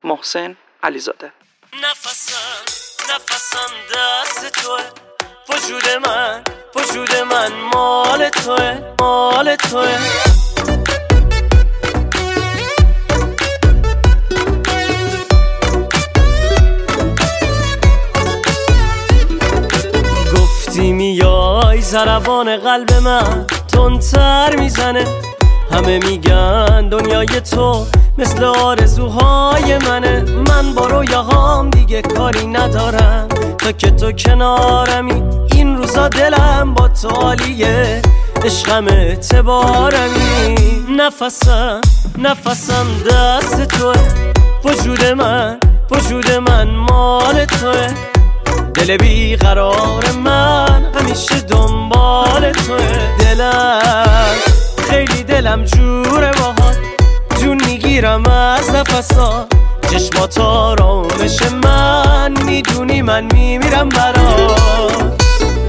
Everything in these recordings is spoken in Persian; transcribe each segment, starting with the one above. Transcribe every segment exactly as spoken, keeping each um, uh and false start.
محسن علیزاده. نفسم نفسم دست توه، وجود من وجود من مال توه مال توه. گفتی میای ضربان قلب من تندتر میزنه، همه میگن دنیای تو مثل آرزوهای منه. من با رویاهام دیگه کاری ندارم تا که تو کنارمی، این روزا دلم با تو عالیه، عشقم اعتبارمی. نفسم نفسم دست توه، وجود من وجود من مال توه. دل بی قرار من همیشه دنبال توه. دلم خیلی دلم جوره باهات، جون میگیرم از نفسات. چشمات آرامش من، میدونی من میمیرم برات.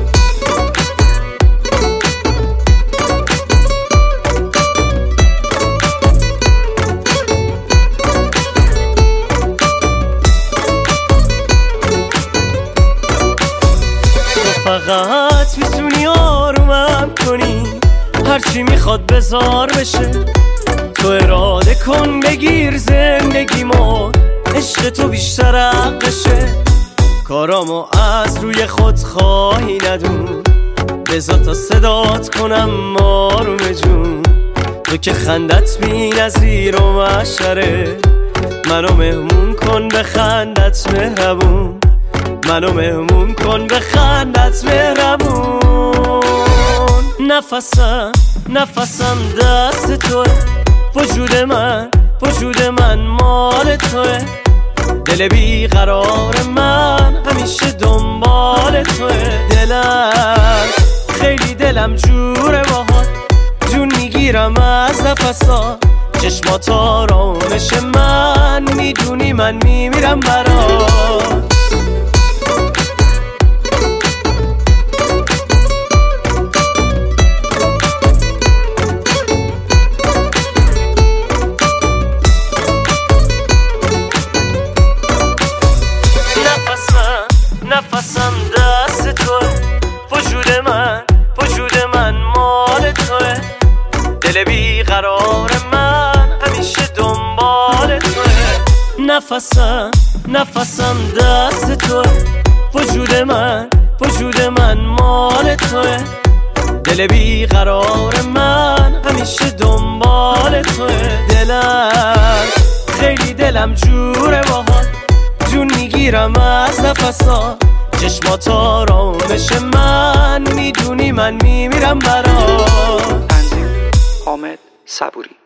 فقط میتونی آرومم کنی، هرچی میخواد بذار بشه. تو اراده کن بگیر زندگیمو، عشق تو بیشتر حقشه. کارامو از روی خود خواهی ندون، بذار تا صدات کنم آروم جون. تو که خندت بی نظیر و محشره، منو مهمون کن به خندت مهربون. منو مهمون کن به خندت مهربون. نفسم نفسم دست توه، وجود من وجود من مال توه. دل بی قرار من همیشه دنبال توه. دلم خیلی دلم جوره باهات، جون میگیرم از نفسات. چشمات آرامش من، میدونی من میمیرم برات. نفسم دست توه، وجود من وجود من مال توه. دل بی قرار من همیشه دنبال توه. نفسم نفسم دست توه، وجود من وجود من مال توه. دل بی قرار من همیشه دنبال توه. دلم خیلی دلم جوره باهات، جون میگیرم از نفسات. چشمات آرامش من، میدونی من میمیرم برات. تنظیم حامد صبوری.